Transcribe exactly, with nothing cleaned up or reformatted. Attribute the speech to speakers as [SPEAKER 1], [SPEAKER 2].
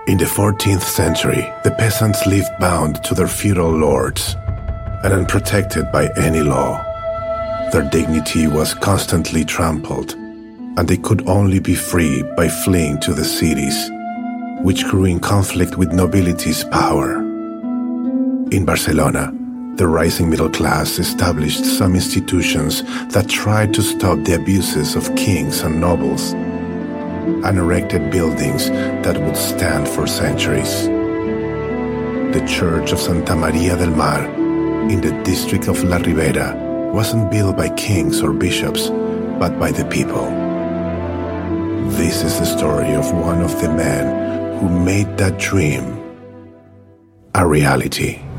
[SPEAKER 1] In the fourteenth century, the peasants lived bound to their feudal lords and unprotected by any law. Their dignity was constantly trampled, and they could only be free by fleeing to the cities, which grew in conflict with nobility's power. In Barcelona, the rising middle class established some institutions that tried to stop the abuses of kings and nobles, and erected buildings that would stand for centuries. The Church of Santa Maria del Mar, in the district of La Ribera, wasn't built by kings or bishops, but by the people. This is the story of one of the men who made that dream a reality.